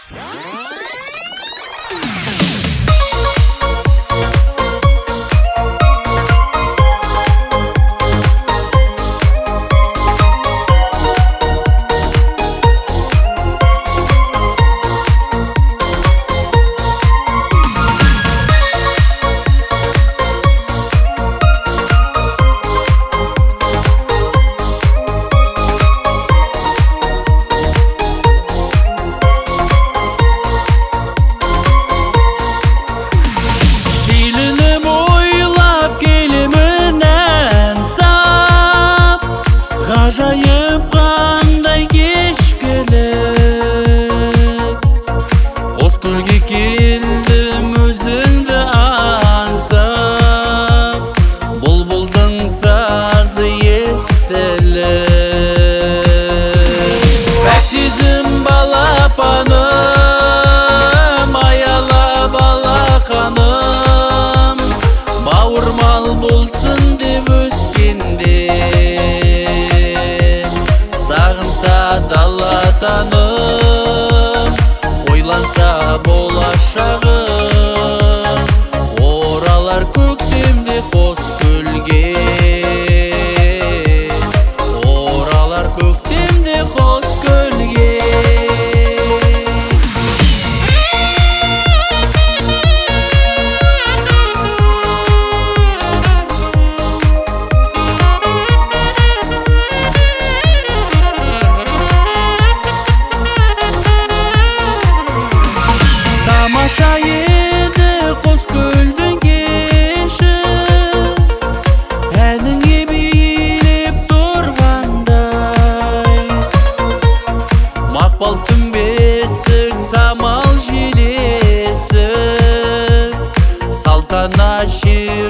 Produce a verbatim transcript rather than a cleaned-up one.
Ажайып қандай кешкілік, қос көлге келдім өзіңді аңсап, бұлбұлдың сазы естілік. Пәк сезім балапаным, аялап алақаным, бауырмал болсын деп өскенде, сағынса дала таным, ойланса болашағым, оралар көктемде қос көлге, оралар көктемде қос көлге. Тамаша еді қос көлдің кеші, әніңе билеп тұрғандай, мақпал күмбесік самал желесі, салтанат жер